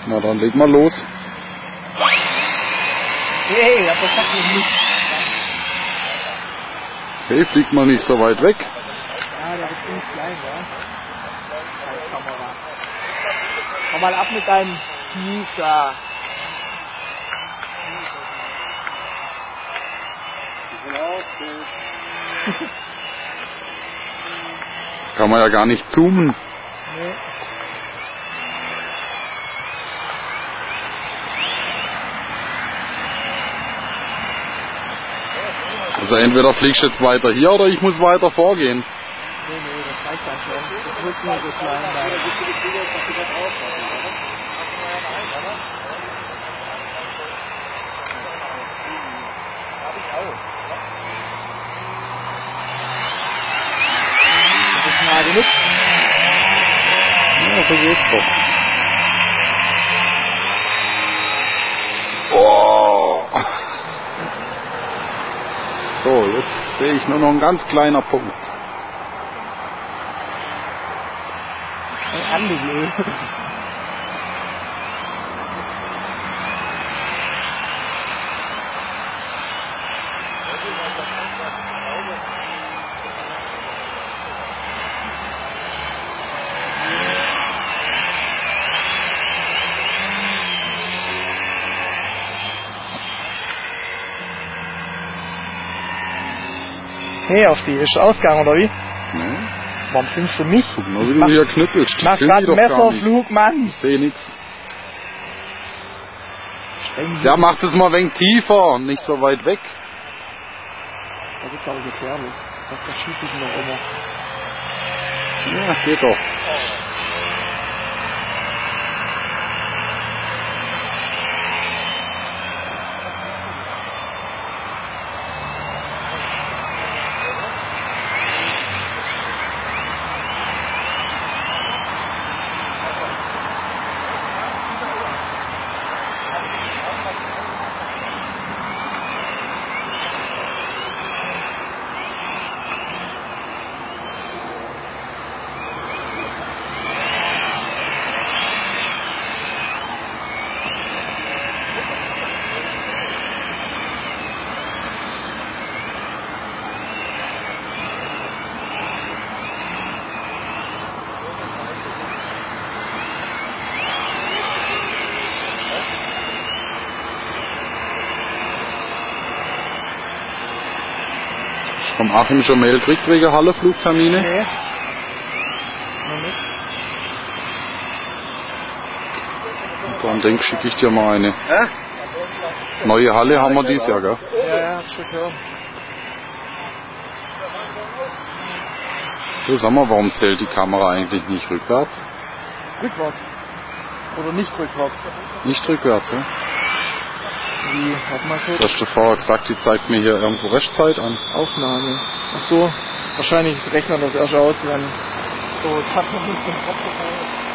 Na dann leg mal los. Hey, das sagt mir nicht. Hey, flieg mal nicht so weit weg. Ja, der ist ziemlich klein, ja. Scheiß Kamera. Komm mal ab mit deinem Teaser. Kann man ja gar nicht zoomen. Nee. Also entweder fliegst du jetzt weiter hier oder ich muss weiter vorgehen. Nee, das reicht dann schon. Das wird nur so klein sein. Das ist nah genug. Ja, so geht's doch. Oh. So, jetzt sehe ich nur noch ein ganz kleiner Punkt. Angenehm. Hey, auf die ist Ausgang, oder wie? Nee. Warum filmst du mich? Guck mal, wie du hier knüppelst. Ich mach Film grad die doch einen gar nicht. Messerflug, Mann. Ich sehe nichts. Ja, mach das mal ein wenig tiefer und nicht so weit weg. Das ist aber gefährlich. Das verschießt sich noch immer. Ja, geht doch. Vom Achim schon Mail kriegt wegen Halle-Flugtermine? Nee. Noch nicht. Und dann denk schicke ich dir mal eine. Neue Halle haben wir dieses Jahr, gell? Ja, hab schon gehört. Du, sag mal, warum zählt die Kamera eigentlich nicht rückwärts? Rückwärts. Oder nicht rückwärts. Nicht rückwärts, ja? Wie? Warte mal kurz. Du hast du vorher gesagt, die zeigt mir hier irgendwo Restzeit an. Aufnahme. Ach so. Wahrscheinlich rechnet das erst aus, wenn so, es hat noch nicht den Kopf gefallen.